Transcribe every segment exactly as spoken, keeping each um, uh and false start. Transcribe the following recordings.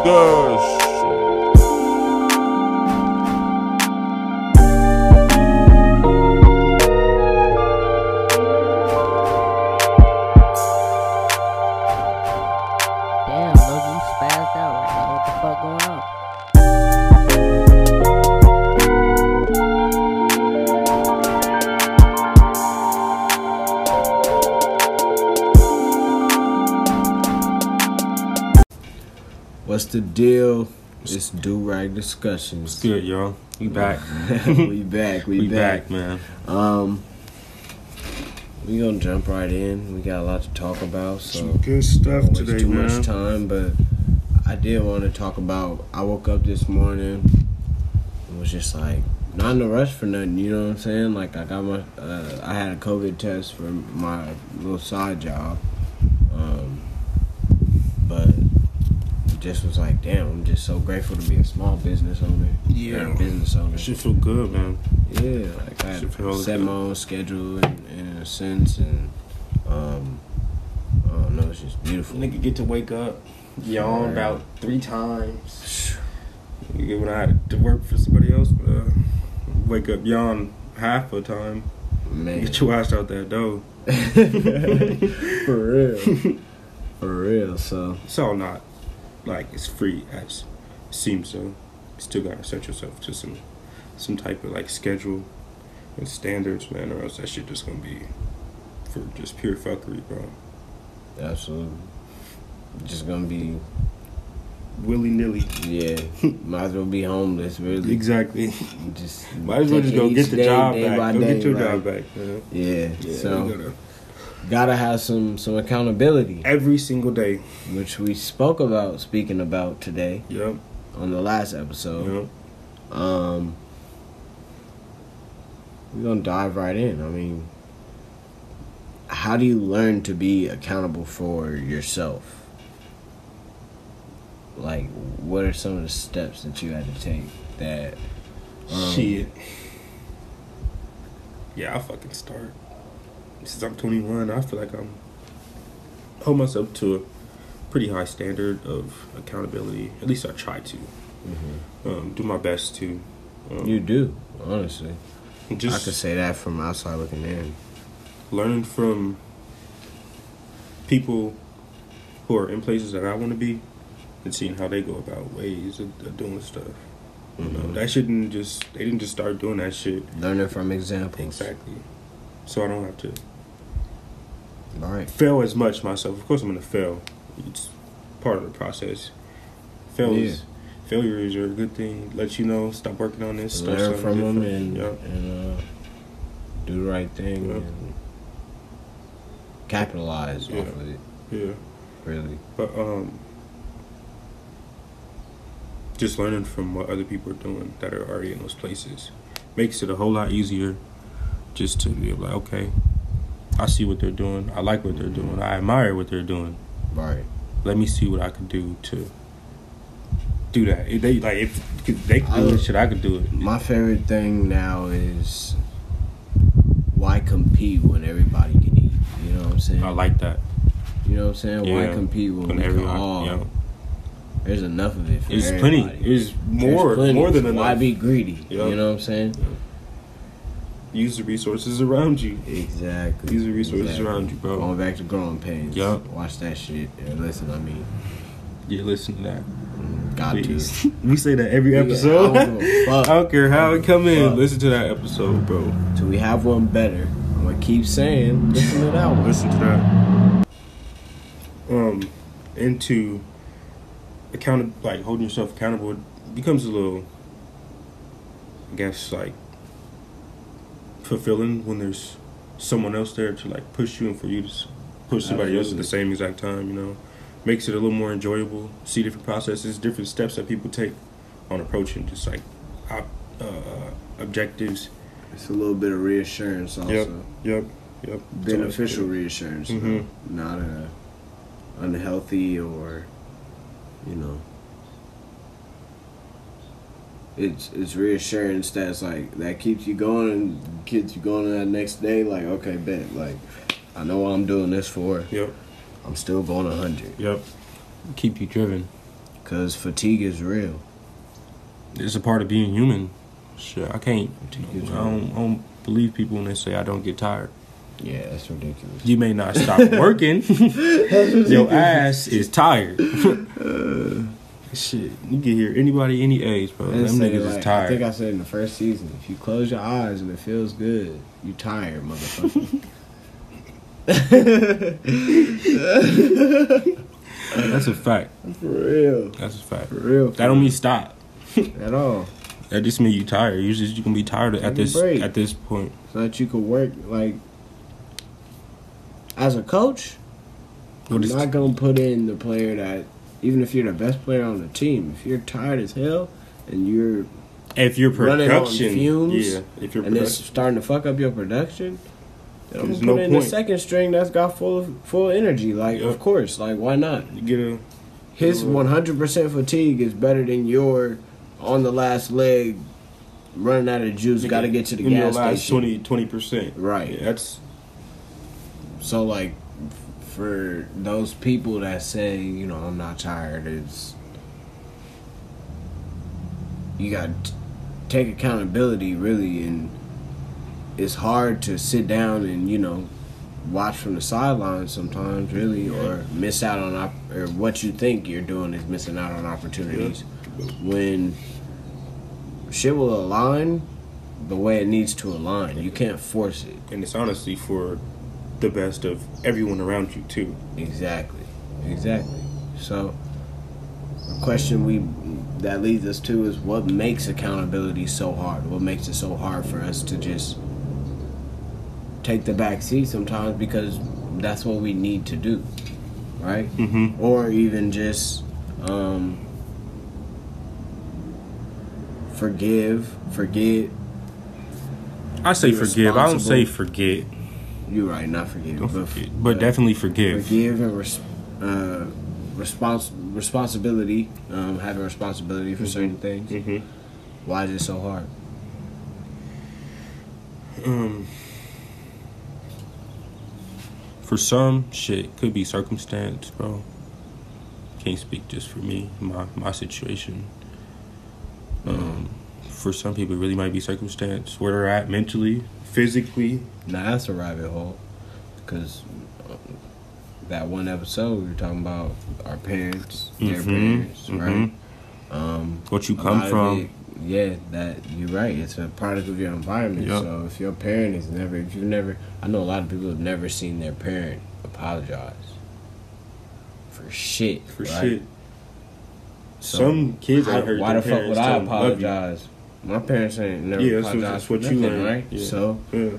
Dash. Damn, Logan, you spazzed out right now. What the fuck going on? What's the deal? It's Do-Rag Discussions. It's good, y'all. We back. we back. We, we back. back, man. Um, we gonna jump right in. We got a lot to talk about, so Some good stuff don't waste today, too man. much time. But I did want to talk about. I woke up this morning and was just like not in a rush for nothing. You know what I'm saying? Like I got my. Uh, I had a COVID test for my little side job. Um, but. Just was like, damn, I'm just so grateful to be a small business owner. Yeah. Or a business owner. It should feel good, man. Yeah, like I Should feel set good. my own schedule in, in a sense, and um, I don't know, it's just beautiful. Nigga get to wake up, yawn Right. about three times. Nigga, when I had to work for somebody else, but, uh, wake up, yawn half the time. Man, Get your ass out that door. for real, for real. So It's all not like it's free as it seems, so you still gotta set yourself to some some type of like schedule and standards, man, or else that shit just gonna be for just pure fuckery, bro. absolutely, just gonna be Willy nilly. yeah. Might as well be homeless, really. Exactly. Just Might as well take just it go each get the day, job day by back. Go day, get your right? job back. Man. Yeah. Yeah, so you gotta, gotta have some some accountability, every single day. which we spoke about, speaking about today Yep. on the last episode. Yep. Um, we're gonna dive right in. I mean, how do you learn to be accountable for yourself? Like, what are some of the steps that you had to take that? Um, Shit. Yeah, I'll fucking start. Since I'm twenty-one, I feel like I'm hold myself to a pretty high standard of accountability. At least I try to. mhm. Um, do my best to. Um, You do, honestly. I just could say that from outside looking in. learning from people who are in places that I want to be and seeing how they go about ways of, of doing stuff. You know, Mhm. that shouldn't just, they didn't just start doing that shit. Learning from examples. Exactly. So I don't have to All right. fail as much myself. Of course I'm going to fail. It's part of the process. Fails, Failures are a good thing. Let you know, stop working on this. Start Learn something from them different. and Yep. and uh, do the right thing Yeah. and capitalize Yeah. off of it. Yeah. Really. But um, just learning from what other people are doing that are already in those places makes it a whole lot easier just to be like, okay, I see what they're doing. I like what they're doing. I admire what they're doing. Right. Let me see what I can do to do that. If they like if, if they can do I- it, shit, I could do it. My favorite thing now is why compete when everybody can eat? You know what I'm saying? I like that. You know what I'm saying? Why Yeah. compete when, When we can everyone, all? yeah. There's enough of it for There's everybody. plenty. There's more, There's plenty. more than enough. Why be greedy? Yeah. You know what I'm saying? Use the resources around you. Exactly. Use the resources Exactly. around you, bro. Going back to growing pains. Yeah. Watch that shit. And listen, I mean, Yeah, listen to that. got to. Please. We say that every Yeah, episode. I don't give a fuck. I don't care how it come in. Fuck. Listen to that episode, bro. Till we have one better. I'm gonna keep saying, listen to that one. Listen to that. Um, into account like holding yourself accountable it becomes a little, I guess, like fulfilling when there's someone else there to like push you and for you to s- push somebody else at the same exact time. You know, makes it a little more enjoyable. See different processes, different steps that people take on approaching just like op- uh, objectives. It's a little bit of reassurance also. Yep. Yep. Yep. Beneficial reassurance. Mhm. you know, Not a unhealthy or, you know. It's it's reassurance that's like that keeps you going and keeps you going to that next day. Like, okay, bet. Like, I know what I'm doing this for. Yep. I'm still going a hundred. Yep. Keep you driven. Cause fatigue is real. It's a part of being human. Shit, I can't. Fatigue is I don't, I don't believe people when they say I don't get tired. Yeah, that's ridiculous. You may not stop working. Your ass is tired. Shit, you can hear anybody any age, bro. Them Say, niggas like, is tired. I think I said in the first season, if you close your eyes and it feels good, you tired, motherfucker. That's a fact. For real. That's a fact. For real. That don't mean stop. At all. That just means you tired. You just you can be tired at Take a this break. at this point. So that you could work, like, as a coach, What you're is not going to put in the player that, even if you're the best player on the team, if you're tired as hell and you're if your running on production, fumes, yeah, if your and it's production, starting to fuck up your production, then I'm There's gonna put no in the point. second string that's got full full energy. Like, Yep. of course, like why not? you get a His Yeah. one hundred percent fatigue is better than your on the last leg running out of juice. Got to get to the in your gas last station. twenty percent. Right. Yeah, that's So like, for those people that say, you know, I'm not tired, it's you got to take accountability really, and it's hard to sit down and, you know, watch from the sidelines sometimes really, or miss out on op- or what you think you're doing is missing out on opportunities when shit will align the way it needs to align. You can't force it. and it's honestly for the best of everyone around you too. Exactly. Exactly. So, the question we that leads us to is what makes accountability so hard? What makes it so hard for us to just take the back seat sometimes, because that's what we need to do, right? Mm-hmm. Or even just um, forgive, forget. I say Be forgive. I don't say responsible. forget. You're right, not forgive, Don't but, forget. But definitely forgive. forgive and res- uh, respons- responsibility, um, having responsibility for certain things. Mm-hmm. Why is it so hard? Um, for some, shit could be circumstance, bro. Can't speak just for me, my my situation. Um, for some people, it really might be circumstance, where they're at mentally, physically. Now that's a rabbit hole, because that one episode we were talking about our parents, their Mhm, parents, mhm. right? Um, What you a come lot of from. it- yeah, that you're right. It's a product of your environment. Yep. So if your parent is never, if you've never, I know a lot of people have never seen their parent apologize for shit. For right? shit. So, Some kids How- ain't heard why their the fuck parents would I tell them, "Love you." apologize? My parents ain't never Yeah, that's what- apologized that's for what you nothing, learned. right? Yeah. So Yeah.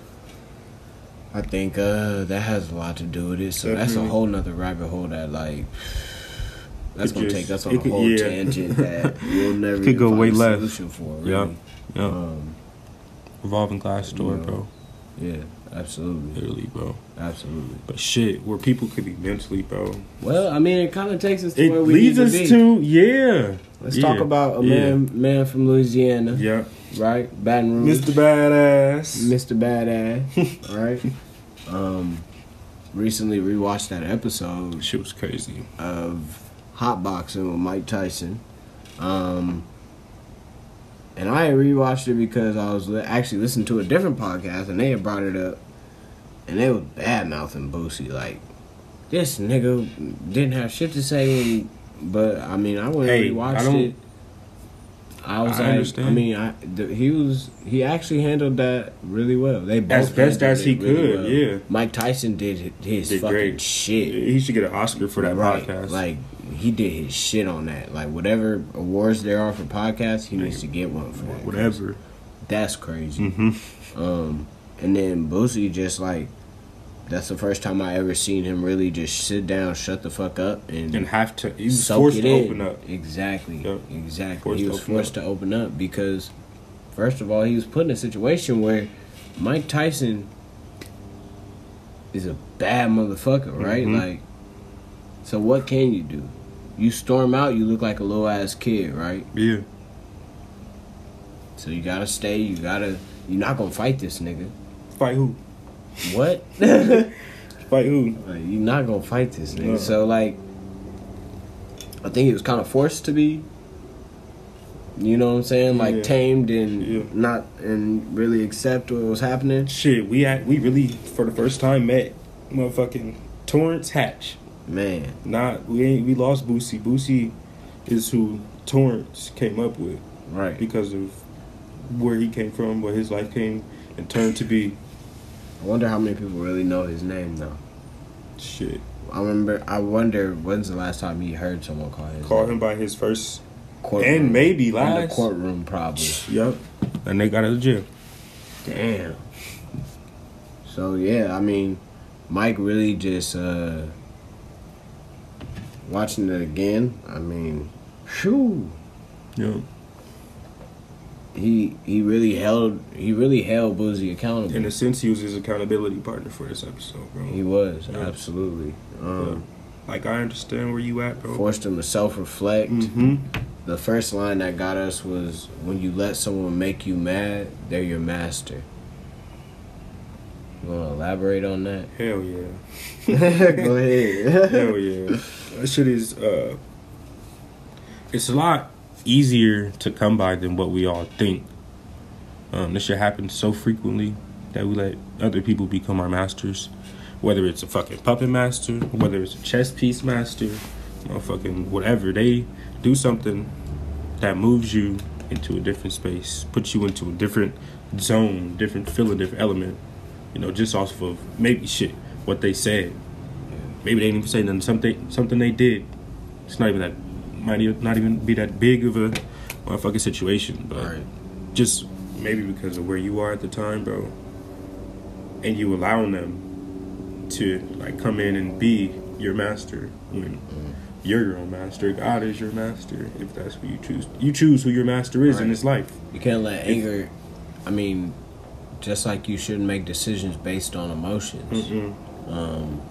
I think uh, that has a lot to do with it. So that's a Definitely. whole nother rabbit hole that like that's It gonna just- take us on it a could- whole yeah. tangent that we'll never Could even go find way a left. solution for. Really. Yeah. Yeah. Um, Revolving glass store, Yeah. bro. yeah, absolutely, Literally, bro. absolutely. But shit, where people could be mentally, bro. Well, I mean, it kind of takes us to It where we leads need us to be. to, yeah. Let's Yeah. talk about a Yeah. man, man from Louisiana, Yeah. right? Baton Rouge, Mister Badass. Mister Badass, right? Um, recently rewatched that episode Shit was crazy. of Hot Boxing with Mike Tyson. Um, and I rewatched it because I was li- actually listening to a different podcast and they had brought it up. And they was bad mouthing Boosie. Like, this nigga didn't have shit to say. When, but, I mean, I went Hey, and rewatched I don't- it. I was I like, understand. I mean, I, the, he was, he actually handled that really well. They both As best handled as he it really could, well. yeah. Mike Tyson did his Did fucking great. shit. He should get an Oscar for that Right, podcast. like he did his shit on that. Like whatever awards there are for podcasts, he needs to get one for that. whatever. That's crazy. Mm-hmm. Um, and then Boosie just like that's the first time I ever seen him really just sit down, shut the fuck up, and, And have to. He was soak forced it to in. open up. Exactly, Yep. exactly. Forced he to was open forced up. to open up because, first of all, he was put in a situation where Mike Tyson is a bad motherfucker, right? Mhm. Like, so what can you do? You storm out, you look like a little ass kid, right? Yeah. So you gotta stay. You gotta. You're not gonna fight this nigga. Fight who? What? Fight who? Like, you're not gonna fight this nigga. No. So like, I think he was kind of forced to be. You know what I'm saying? Like Yeah. tamed and Yeah. not and really accept what was happening. Shit, we had, we really for the first time met motherfucking Torrance Hatch. Man, Not we ain't we lost Boosie. Boosie is who Torrance came up with right? because of where he came from, where his life came and turned to be. I wonder how many people really know his name though. Shit, I remember. I wonder when's the last time he heard someone call his call name? him by his first Courtroom. and maybe in the last. courtroom probably. Yup, and they got out of jail. Damn. So yeah, I mean, Mike really just uh watching it again. I mean, phew. Yup. He he really held he really held Boosie accountable. In a sense, he was his accountability partner for this episode, bro. He was Yeah. absolutely. Um, Like, I understand where you at, bro. Forced him to self reflect. Mm-hmm. The first line that got us was, "When you let someone make you mad, they're your master." You want to elaborate on that? Hell yeah. Go ahead. Hell yeah. That shit is, uh, it's a lot easier to come by than what we all think. Um, this shit happens so frequently that we let other people become our masters. Whether it's a fucking puppet master, whether it's a chess piece master, motherfucking whatever. They do something that moves you into a different space, puts you into a different zone, different feeling, different element. You know, just off of maybe shit, what they said. Maybe they didn't even say nothing. Something, something they did. It's not even that, might even- not even be that big of a motherfucking situation. But Right. just maybe because of where you are at the time, bro. And you allowing them to like come in and be your master when Mm. you're your own master. God is your master if that's what you choose. You choose who your master is in Right. this life. You can't let anger. I mean, just like you shouldn't make decisions based on emotions. Mm-mm. Um,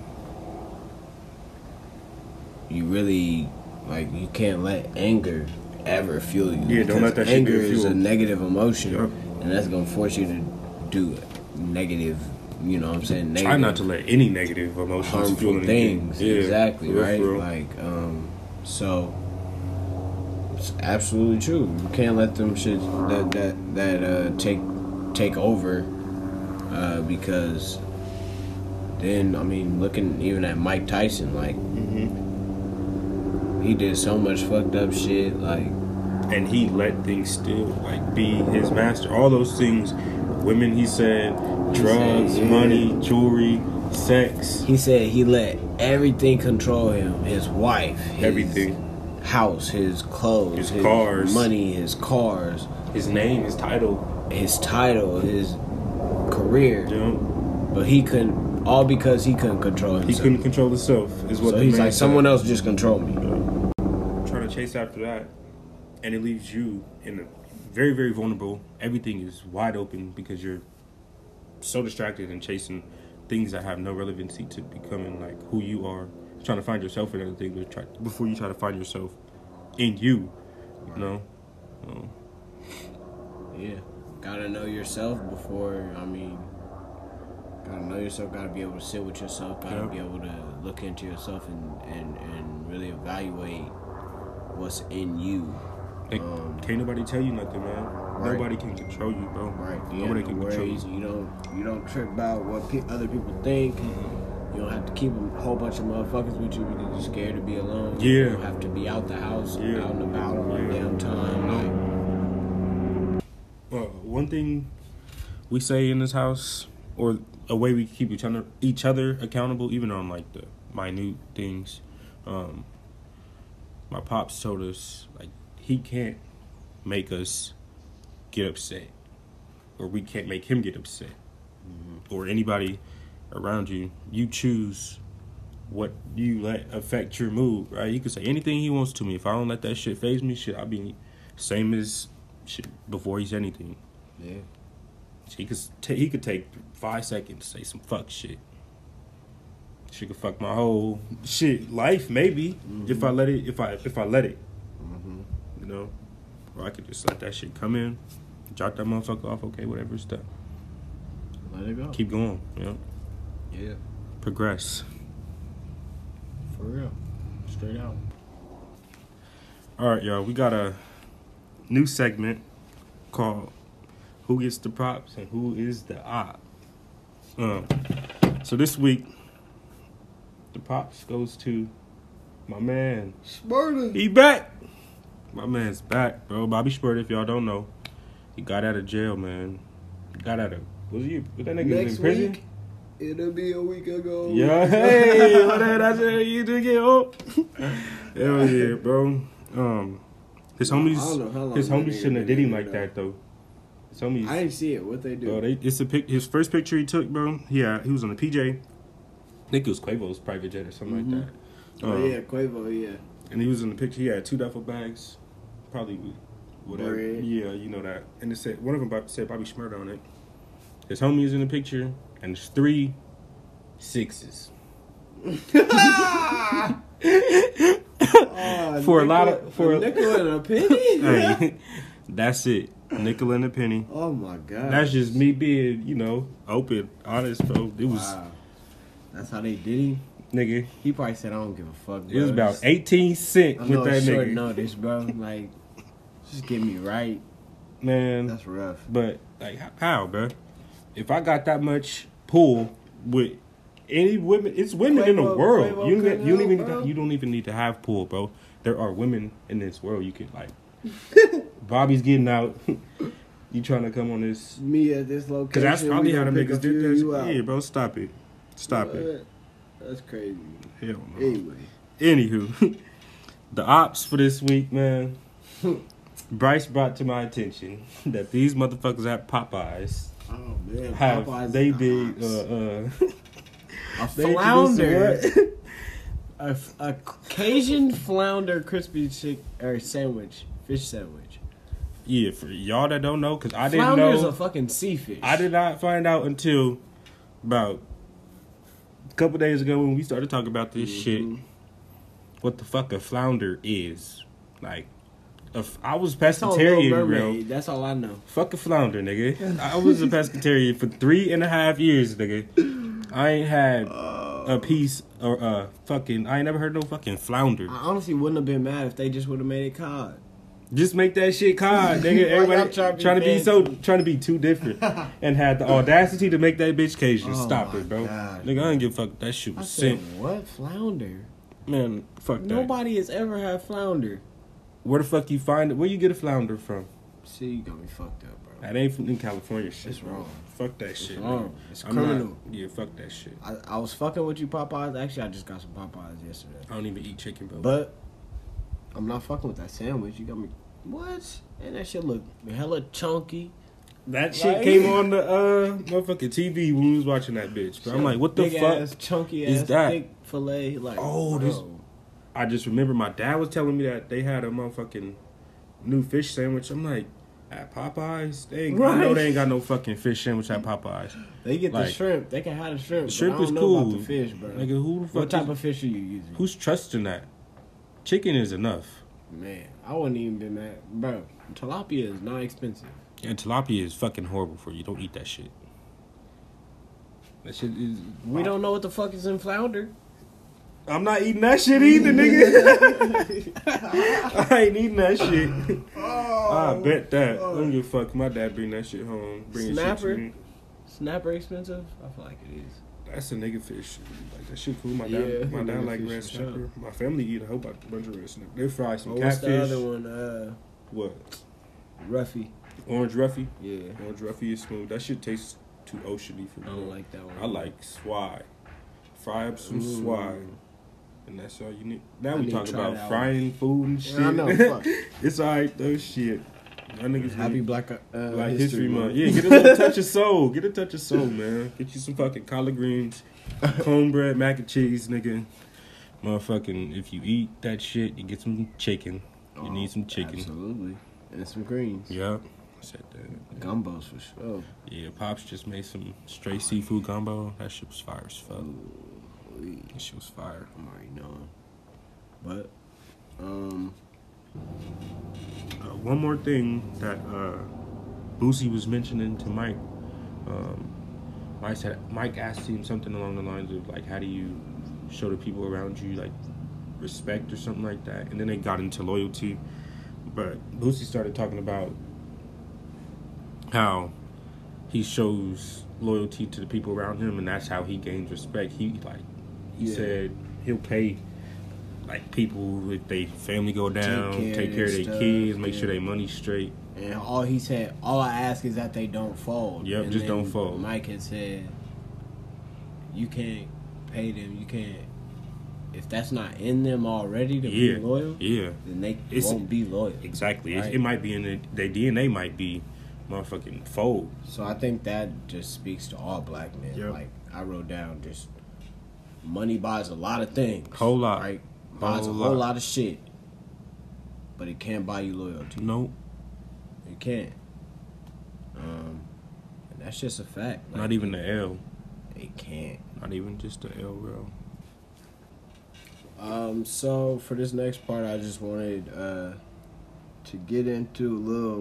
you really like you can't let anger ever fuel you. Yeah, don't let because that shit be anger a is fuel. a negative emotion, Yup. and that's gonna force you to do negative. You know what I'm saying? Negative, Try not to let any negative emotions fuel harmful anything. things. Yeah, exactly, for real, right? for real. Like, um, so it's absolutely true. You can't let them shit that that that uh, take take over uh, because then I mean, looking even at Mike Tyson, like Mm-hmm. he did so much fucked up shit, like. And he let things still like be his master. All those things, women. He said, drugs, said, yeah. money, jewelry, sex, He said he let everything control him. His wife, his everything. house, his clothes, His cars. money, his cars, His name, his title. his title, his career. You know, But he couldn't, all because he couldn't control himself. he couldn't control himself. Is what So the he's man like, said. someone else just control me. Trying to chase after that, and it leaves you in a very, very vulnerable. Everything is wide open because you're so distracted and chasing things that have no relevancy to becoming like who you are. Trying to find yourself in other things to try, before you try to find yourself in you. You know. Um, Yeah. Gotta know yourself before, I mean, gotta know yourself, gotta be able to sit with yourself, gotta Yeah. be able to look into yourself and, and, and really evaluate what's in you. and Um, can't nobody tell you nothing, man. Right. Nobody can control you, bro. Right. You Nobody have no can control worries. you. You don't you don't trip about what pe- other people think. You don't have to keep a whole bunch of motherfuckers with you because you're scared to be alone. Yeah. You don't have to be out the house, Yeah. out and about all the Yeah. damn time. Like, Uh, one thing we say in this house, or a way we keep each other each other accountable, even on like the minute things. Um, my pops told us like he can't make us get upset, or we can't make him get upset, or anybody around you. You choose what you let affect your mood, right? He could say anything he wants to me. If I don't let that shit phase me, shit, I'll be same as shit before he said anything. yeah. He could t- he could take five seconds to say some fuck shit. She could fuck my whole shit life, maybe Mm-hmm. if I let it. If I if I let it, Mm-hmm. you know, or I could just let that shit come in, drop that motherfucker off. Okay, whatever it's done. Let it go. Keep going. You know, Yeah. progress. For real. Straight out. All right, y'all. We got a new segment called "Who Gets the Props and Who Is the Op." Um, so this week, the props goes to my man. Smurda. He back. My man's back, bro. Bobby Shmurda, if y'all don't know, he got out of jail, man. He got out of was he? Was that nigga Next in prison? week, it'll be a week ago. Yeah, hey, what did I say? You do get up? Hell yeah, bro. Um, his homies, I don't know how long his that homies nigga shouldn't have been did him in like there, that though. His homies, I didn't see it. What they do? bro, they, it's a pic. His first picture he took, bro. Yeah, he was on the P J. I think it was Quavo's private jet or something Mhm. like that. Oh Um, yeah, Quavo. Yeah. And he was in the picture. He had two duffel bags, probably with whatever. Bread. Yeah, you know that. And it said one of them said Bobby Shmurda on it. His homie is in the picture, and there's three sixes. Oh, For a lot nickel- of- for a- nickel and a penny. Hey, that's it. Nickel and a penny. Oh my god. That's just me being, you know, open, honest, bro. It was, Wow. That's how they did him. nigga. He probably said, "I don't give a fuck." Bro. It was about Just- eighteen cent I with know that it's short nigga, notice, bro. Like, just get me right. man. That's rough. But like, h- how, bro? If I got that much pull with any women, it's women in the Quavo- world. Quavo You don't, couldn't you don't help, even bro. you don't even need to have pull, bro. There are women in this world you can like. Bobby's getting out. You trying to come on this? Me at this location. Because that's probably we how the gonna pick niggas a few did of that. you out. Yeah, bro, stop it, stop it. What? That's crazy. Hell no. Anyway, Anywho, the ops for this week, man. Bryce brought to my attention that these motherfuckers at Popeyes oh man, have Popeyes they is did ops. uh uh a they introduced flounder, some a, f- a Cajun flounder crispy chick or sandwich, fish sandwich. yeah, for y'all that don't know, because I didn't Flounder is know. a fucking sea fish. I did not find out until about a couple days ago when we started talking about this shit. Mhm. What the fuck a flounder is? Like, a f- I was It's on Little pescatarian, bro. Mermaid. That's all I know. Fuck a flounder, nigga. I was a pescatarian for three and a half years, nigga. I ain't had a piece or uh fucking. I ain't never heard no fucking flounder. I honestly wouldn't have been mad if they just would have made it cod. Just make that shit cod, nigga. Why y'all Everybody trying to be trying to be so fancy? trying to be too different, and had the audacity to make that bitch Cajun. Oh Stop my it, bro. God. Nigga, I ain't give a fuck. That shit I was said, sick, what flounder? man. Fuck that. Nobody has ever had flounder. Where the fuck you find it? Where you get a flounder from? See, you got me fucked up, bro. That ain't from in California shit. It's bro. wrong. Fuck that It's shit. wrong. man. It's I'm not- criminal. yeah, fuck that shit. I, I was fucking with you, Popeyes. Actually, I just got some Popeyes yesterday. I don't even eat chicken, bro. But I'm not fucking with that sandwich. You got me. What? And that shit look hella chunky. that shit Like- came on the uh motherfucking T V when we was watching that bitch. Bro. I'm like, what the Big fuck? ass, chunky is ass, that? thick filet. Like, Oh, this- bro. I just remember my dad was telling me that they had a motherfucking new fish sandwich. I'm like, at Popeyes? They ain't, I know Right. they ain't got no fucking fish sandwich at Popeyes. They get the like- shrimp. They can have the shrimp. The shrimp but I is don't know cool. about the fish, bro. Nigga, who the fuck What type is- of fish are you using? Who's trusting that? Chicken is enough. Man, I wouldn't even been mad, bro. Tilapia is not expensive. And tilapia is fucking horrible for you. Don't eat that shit. That shit is. We don't know what the fuck is in flounder. I'm not eating that shit either, nigga. I ain't eating that shit. I bet that. I don't give a fuck. My dad bring that shit home. Bring shit Snapper? to me. Snapper expensive? I feel like it is. That's a nigga fish. Like that shit cool. My Yeah, dad, my dad nigga like fish red for sure. snapper. My family eat a whole bunch bunch of red snapper. They fry some Oh, what's the catfish. other one? Uh, What? Ruffy. Orange Ruffy. Yeah. Orange Ruffy is smooth. That shit tastes too oceany for I me. don't like that one. I like swai. Fry up some Mm. swai. And that's all you need. Now I we need to talk try about that frying food and shit. Yeah, I know, fuck. It's alright though, shit. My niggas Happy need Black uh, Black History, History Month. Month. Yeah, get a little touch of soul. Get a touch of soul, man. Get you some fucking collard greens, cornbread, mac and cheese, nigga. Motherfucking, if you eat that shit, you get some chicken. You Oh, need some chicken. Absolutely. And some greens. Yep. I said that. Gumbos for sure. Yeah, Pops just made some straight seafood gumbo. That shit was fire as fuck. Ooh, That shit was fire. I'm already knowing. But, um, Uh, one more thing that uh, Boosie was mentioning to Mike. Um, Mike said Mike asked him something along the lines of like, how do you show the people around you like respect or something like that, and then they got into loyalty. But Boosie started talking about how he shows loyalty to the people around him, and that's how he gains respect. He like he yeah. said he'll pay like people if they family go down, take care, take care of their stuff, kids, make yeah. sure they money's straight. And all he said, all I ask is that they don't fold. Yep, and just don't fold. Mike had said, you can't pay them, you can't. If that's not in them already to yeah. be loyal, yeah, then they it's, won't be loyal. Exactly. Right? It, it might be in the, their D N A might be motherfucking fold. So I think that just speaks to all black men. Yep. Like I wrote down, just money buys a lot of things. Whole lot. Right? Buys whole a whole lot. lot of shit. But it can't buy you loyalty. Nope. It can't. Um, and that's just a fact. Like, not even the L. It can't. Not even just the L, bro. Um, so for this next part, I just wanted uh, to get into a little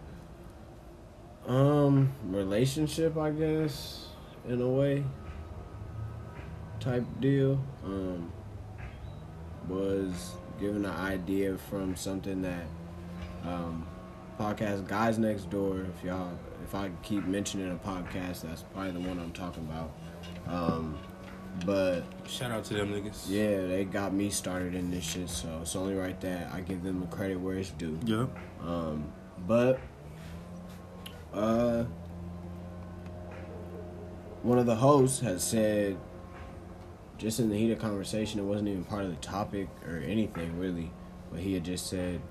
um relationship, I guess, in a way, type deal. Um, was given an idea from something that um, podcast Guys Next Door. If y'all, if I keep mentioning a podcast, that's probably the one I'm talking about. Um, But shout out to them niggas. Yeah, they got me started in this shit, so it's only right that I give them the credit where it's due. Yeah. Um, but uh, one of the hosts has said, just in the heat of conversation, it wasn't even part of the topic or anything really, but he had just said,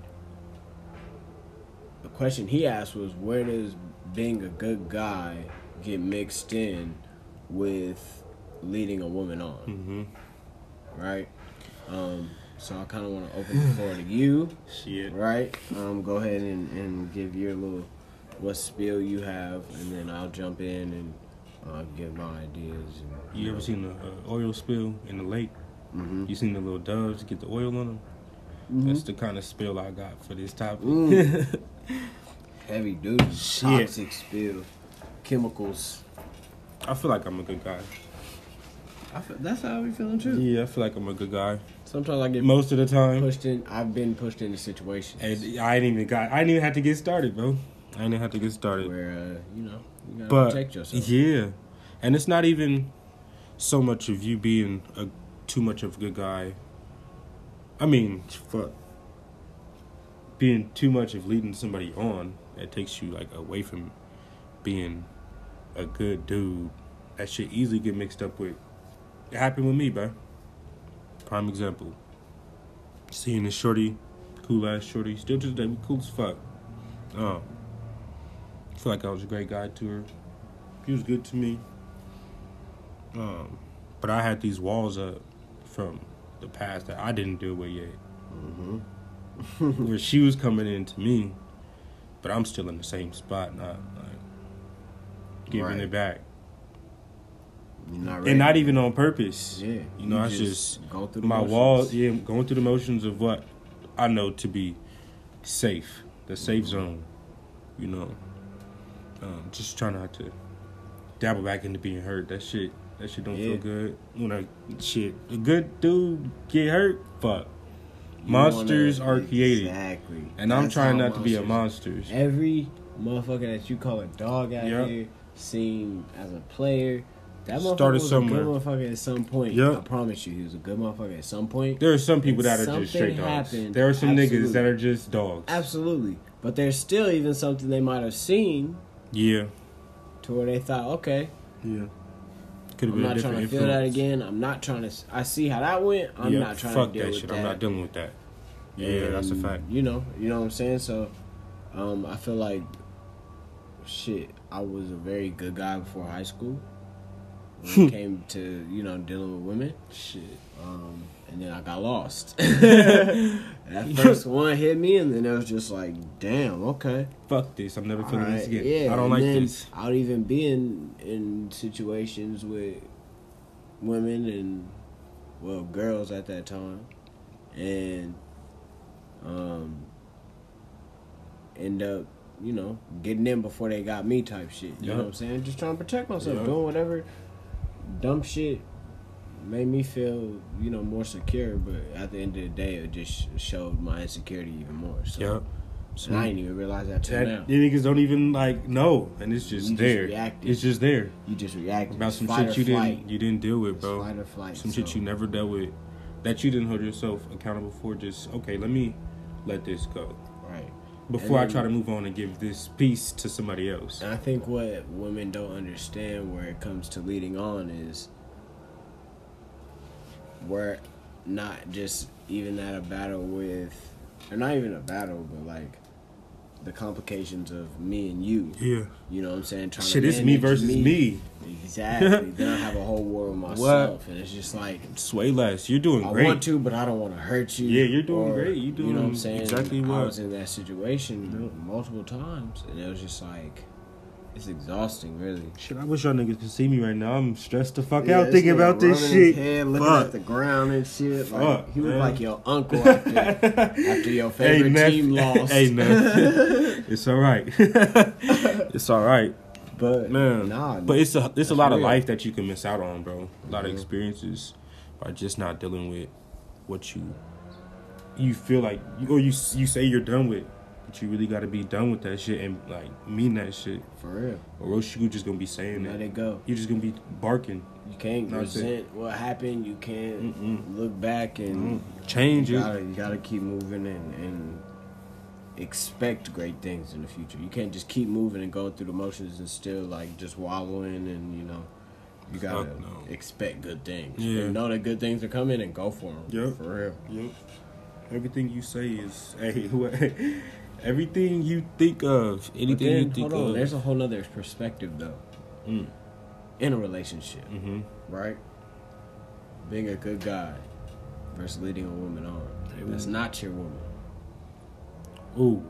the question he asked was, where does being a good guy get mixed in with leading a woman on? Mm-hmm. Right? Um, so I kind of want to open the floor to you. Shit. Right? Um, go ahead and, and give your little, what spiel you have, and then I'll jump in and uh, give my ideas. And, you, you ever know. seen the uh, oil spill in the lake? Mm-hmm. You seen the little doves get the oil on them? Mm-hmm. That's the kind of spill I got for this topic. Mm. Heavy duty, toxic spill, chemicals. I feel like I'm a good guy. I feel, that's how I be feeling too. Yeah, I feel like I'm a good guy. Sometimes I get most of the time pushed in. I've been pushed into situations, and I ain't even got. I ain't even have to get started, bro. I ain't even have to get started. Where uh, you know you gotta but, protect yourself. Yeah, and it's not even so much of you being a too much of a good guy. I mean, fuck, being too much of leading somebody on that takes you like away from being a good dude. That shit easily get mixed up with. It happened with me, bro. Prime example. Seeing this shorty, cool ass shorty, still to today, we cool as fuck. Um, I feel like I was a great guy to her. She was good to me. Um, but I had these walls up from the past that I didn't deal with yet. Mm-hmm. Where she was coming into me, but I'm still in the same spot, not like giving right. it back. Not and not even on purpose. Yeah. You know, you I just, just go through the my motions. walls, yeah, going through the motions of what I know to be safe, the safe mm-hmm. zone. You know, um, just trying not to dabble back into being hurt. That shit, that shit don't yeah. feel good. When I shit, a good dude get hurt, fuck. You Monsters wanna, are created, exactly, and That's I'm trying not monsters, to be a monster. Every motherfucker that you call a dog out yep. here, seen as a player. That motherfucker Started was somewhere. a good motherfucker at some point. Yep. I promise you, he was a good motherfucker at some point. There are some people and that are just straight dogs. Happened. There are some Absolutely. niggas that are just dogs. Absolutely. But there's still even something they might have seen. Yeah. To where they thought, okay. Yeah. Could have I'm been not a trying to different feel that influence. again. I'm not trying to. I see how that went. I'm yeah, not trying fuck to deal that with shit. that. I'm not dealing with that. Yeah, and, that's a fact. You know, you know what I'm saying? So, um, I feel like, shit, I was a very good guy before high school. When it came to, you know, dealing with women. Shit. Um, and then I got lost. That first one hit me, and then it was just like, damn, okay. Fuck this. I'm never feeling All this right, again. yeah, I don't and like then this. I would even be in, in situations with women and, well, girls at that time. And um, end up, you know, getting in before they got me type shit. You yep. know what I'm saying? Just trying to protect myself, yep. doing whatever dumb shit made me feel, you know, more secure. But at the end of the day, it just showed my insecurity even more. So, Yep. so I didn't even realize that till That, now. you niggas don't even like know, and it's just You just there. reacted. It's just there. You just reacted About It's some fight shit or you flight. didn't you didn't deal with, It's bro. fight or flight. Some so. shit you never dealt with, that you didn't hold yourself accountable for. Just okay, let me let this go Right. before And I try to then- move on and give this piece to somebody else. And I think what women don't understand where it comes to leading on is we're not just even at a battle with, or not even a battle, but like the complications of me and you. Yeah. You know what I'm saying? Trying Shit, to it's me manage versus me. Exactly. Then I have a whole war with myself, and it's just like Sway less. You're doing I great. want to, but I don't want to hurt you. Yeah, you're doing Or, great. You're you know what doing I'm saying? exactly I what- was in that situation multiple times, and it was just like it's exhausting, really. Shit, I wish y'all niggas could see me right now. I'm stressed the fuck Yeah, out thinking about this rubbing his shit. head, looking Fuck. at the ground and shit. Like, Fuck, he looked man. like your uncle after, after your favorite Neff. team lost. Hey, Neff. It's all right. It's all right, but man. nah, but it's a it's that's a lot of real. life that you can miss out on, bro. A lot of Mhm. experiences by just not dealing with what you you feel like, or you you say you're done with, but you really got to be done with that shit and like mean that shit, for real. or else you just gonna be saying Let that. it go. You're just gonna be barking. You can't That's it. resent what happened. You can't Mm-mm. look back and Change you it. gotta, you gotta keep moving and, and expect great things in the future. You can't just keep moving and going through the motions and still like just wallowing and you know you gotta Fuck no. expect good things. Yeah. And know that good things are coming and go for them. Yep. For real. Yep. Everything you say is hey. What, everything you think of, But anything then, you think hold on, of. there's a whole nother perspective though Mm. in a relationship, Mm-hmm. right? Being a good guy versus leading a woman on. That's Ooh. not your woman. Ooh.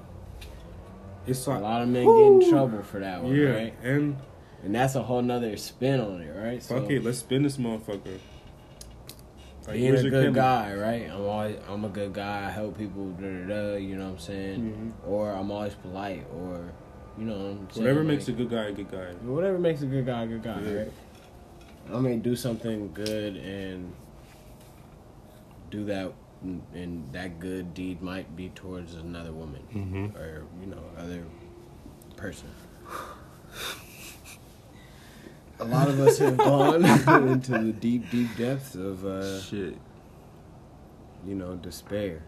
It's A like lot of men Woo. get in trouble for that one, yeah, right? and And that's a whole nother spin on it, right? fuck it, let's spin this motherfucker. Like, being where's a your good camera? guy, right? I'm always I'm a good guy. I help people, da da da. You know what I'm saying? Mhm. Or I'm always polite, or you know what I'm saying? Whatever like, makes a good guy a good guy. whatever makes a good guy a good guy, Yeah. right? I may do something good and do that, and that good deed might be towards another woman Mm-hmm. or you know other person. A lot of us have gone into the deep, deep depths of, uh, Shit. you know, despair.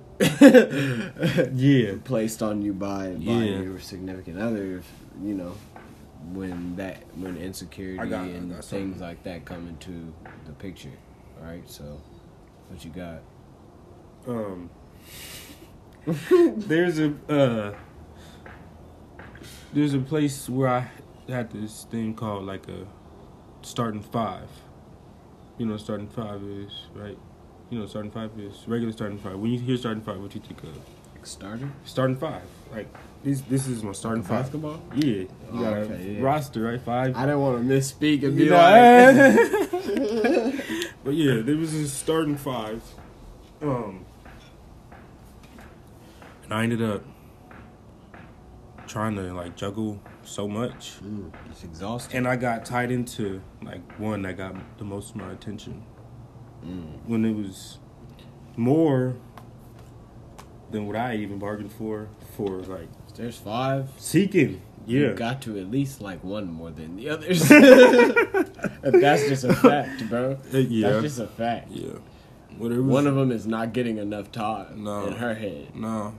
Yeah. Placed on you by, by Yeah. your significant other, if, you know, when that when insecurity I got- I and got things something. like that come into the picture. All right, so what you got? Um. there's a uh. There's a place where I had this thing called like a starting five. You know what starting five is, right? You know what starting five is regular starting five. When you hear starting five, what you think of? Starter? Starting five. Like this. This is my starting Like five. basketball? Yeah, you Oh, got a okay, yeah. roster, right? Five. I didn't want to misspeak and be You know, like. But yeah, there was a starting five. Um, and I ended up trying to like juggle so much, Mm, it's exhausting. and I got tied into like one that got the most of my attention Mm. when it was more than what I even bargained for. For like There's five. seeking, yeah. You got to at least like one more than the others. That's just a fact, bro. Uh, yeah, That's just a fact. yeah. Whatever. One of them is not getting enough time No. in her head. No.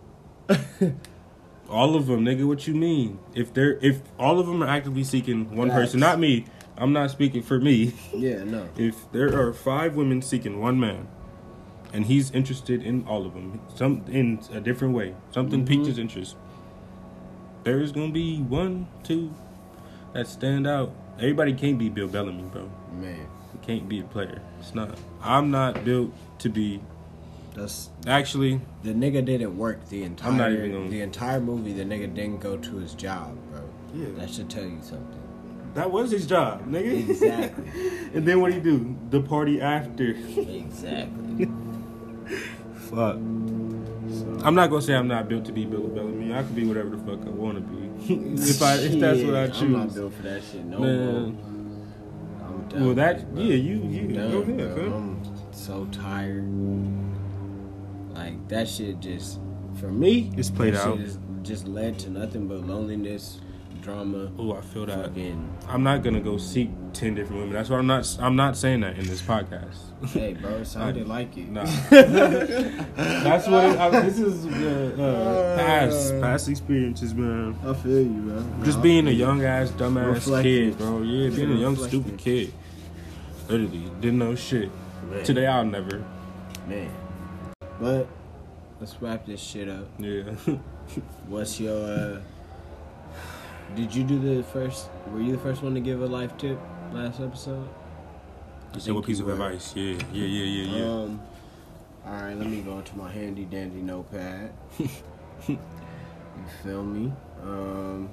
All of them, nigga. What you mean? If they're if all of them are actively seeking one person, Facts. not me. I'm not speaking for me. Yeah, no. If there are five women seeking one man, and he's interested in all of them, some in a different way, something Mhm. piqued his interest. There's gonna be one, two that stand out. Everybody can't be Bill Bellamy, bro. Man, You can't be a player. It's not. I'm not built to be. that's Actually, the nigga didn't work the entire I'm not even gonna- the entire movie. The nigga didn't go to his job, bro. Yeah. That should tell you something. that was his job, nigga. Exactly. And then what he do? The party after. Exactly. Fuck. I'm not gonna say I'm not built to be Bill Bellamy. I can be whatever the fuck I want to be. if I, if that's what I Shit, I'm not choose. built for that shit no Man. more. I'm done. Well, that bro. yeah, you I'm you done, go ahead, bro. fam. I'm so tired. Like that shit just for me. It's played that out. Shit has just led to nothing but loneliness, drama. Oh, I feel that. Fucking, I'm not gonna go seek ten different women. That's why I'm not. I'm not saying that in this podcast. hey, bro, it sounded like it. Nah, that's what it, I, this is. Uh, uh, past past experiences, man. I feel you, bro. Just Nah, being I a feel young ass, dumbass Reflective. kid, bro. Yeah, being a young, Reflective. stupid kid. Literally, didn't know shit. Man. Today, I'll never. you. Man. But let's wrap this shit up. Yeah. What's your? Uh, did you do the first? Were you the first one to give a life tip last episode? I So, what think piece you of were. advice? Yeah, yeah, yeah, yeah, yeah. Um. All right, let me go into my handy dandy notepad. You feel me? Um.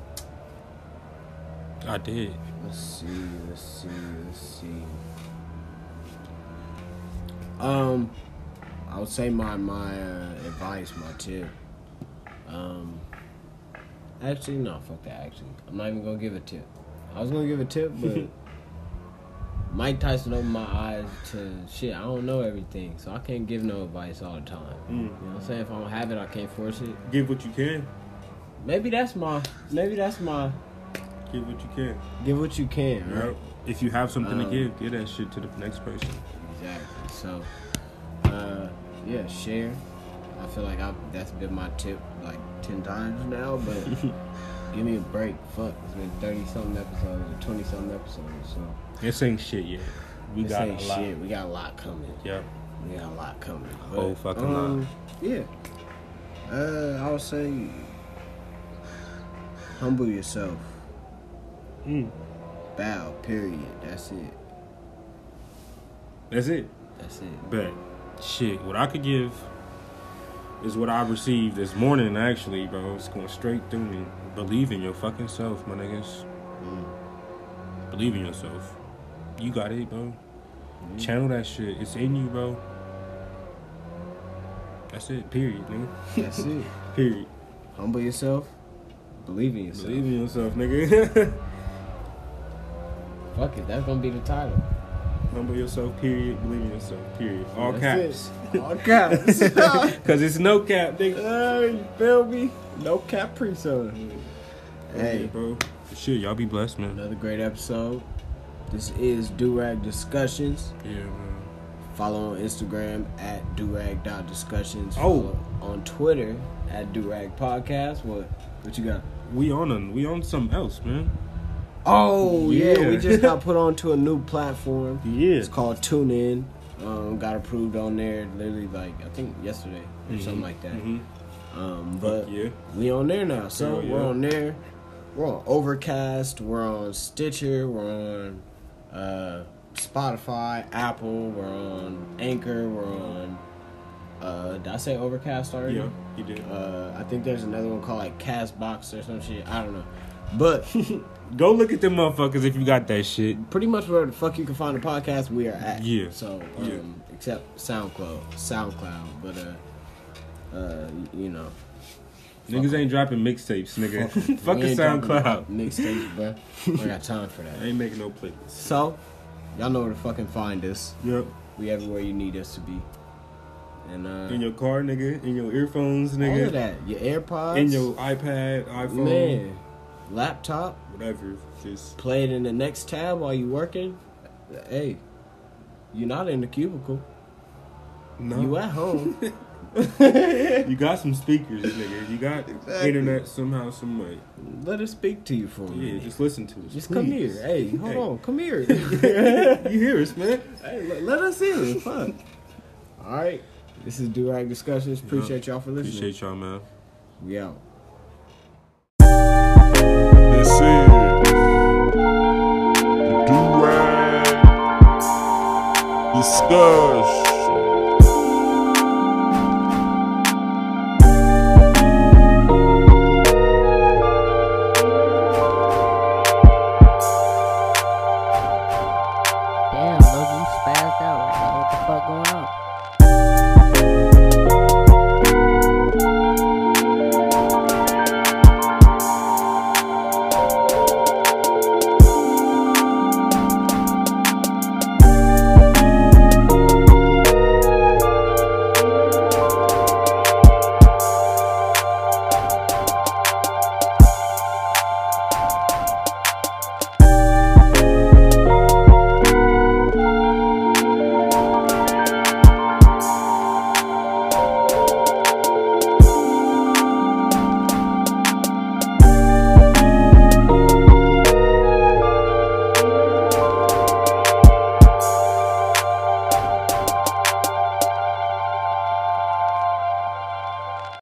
I did. Let's see. Let's see. Let's see. Um, I would say my my uh, advice, my tip. Um, actually, no, fuck that. Actually, I'm not even gonna give a tip. I was gonna give a tip, but Mike Tyson opened my eyes to shit. I don't know everything, so I can't give no advice all the time. Mm. You know what I'm saying? If I don't have it, I can't force it. Give what you can. Maybe that's my. Maybe that's my. Give what you can. Give what you can, right? Right. If you have something Um, to give, give that shit to the next person. Exactly. So, uh, yeah, share. I feel like I that's been my tip like ten times now, but give me a break. Fuck, it's been thirty something episodes or twenty something episodes. So This ain't shit yet. We this got ain't a lot. shit. We got a lot coming. Yep. We got a lot coming. Whole fucking um, lot. Yeah. Uh, I would say humble yourself. Mm. Bow. Period. That's it. That's it. That's it. Bet. Shit, what I could give is what I received this morning, actually, bro. It's going straight through me. Believe in your fucking self, my niggas. Mm. Believe in yourself. You got it, bro. Mm. Channel that shit. It's in you, bro. That's it. Period, nigga. That's it. Period. Humble yourself. Believe in yourself. Believe in yourself, nigga. Fuck it, that's gonna be the title. Humble yourself, period. Believe in yourself, period. All That's caps. it. All caps. Because it's no cap, nigga. Hey, you feel me? No cap pre-soda. Hey, Hey, bro. Shit, y'all be blessed, man. another great episode. This is Durag Discussions. Yeah, man. Follow on Instagram at durag dot discussions. Oh. Follow on Twitter at Durag Podcast. What? What you got? We on a, we on something else, man. Oh, yeah. Yeah. We just got put onto a new platform. Yeah. It's called TuneIn. Um, got approved on there literally like, I think yesterday or Mhm. something like that. Mhm. Um, but Yeah. we on there now. So Hell yeah. we're on there. We're on Overcast. We're on Stitcher. We're on uh, Spotify, Apple. We're on Anchor. We're on. Uh, did I say Overcast already? Yeah, you did. Uh, I think there's another one called like Castbox or some shit. I don't know. But Go look at them motherfuckers if you got that shit. pretty much where the fuck you can find a podcast, we are at. Yeah. So, um, Yeah. except SoundCloud, SoundCloud, but uh, uh, you know. Niggas ain't dropping mixtapes, nigga. Fuck, Fuck we a ain't dropping SoundCloud. mixtapes, bro. I got time for that. I ain't making no playlists. So, y'all know where to fucking find us. Yep. We everywhere you need us to be. And uh, In your car, nigga. In your earphones, all of nigga. that, your AirPods, In your iPad, iPhone, man, laptop. whatever. Just Play it in the next tab while you working. Hey, you're not in the cubicle. no. You at home. You got some speakers, nigga. You got Exactly. internet somehow, some way. Let us speak to you for a Yeah, minute. just listen to us. Just come please. here. Hey, hold Hey. on. Come here. You hear us, man? Hey, let, let us in. Fuck. All right. This is Durag Discussions. Appreciate y'all for listening. Appreciate y'all, man. We out. This is the Durag Discussion. Damn, Logan, you spazzed out right now. What the fuck going on?